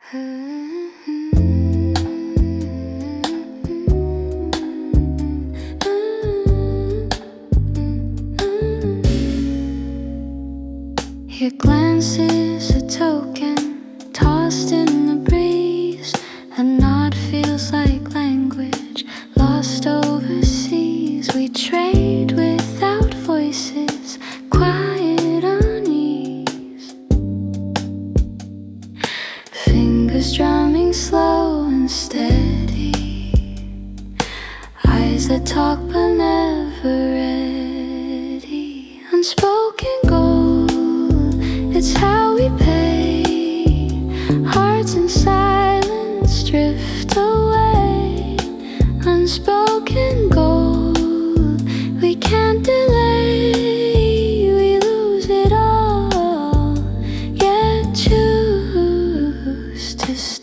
Your glance is a token tossed in the breeze. A nod feels like language lost overseas. We trade without voices, quiet unease. Fingers drumming slow and steady. Eyes that talk but never ready. Unspoken gold, it's how we pay. Hearts in silence drift away. Unspoken gold, we can't delay. We lose it all, yet choose to stay.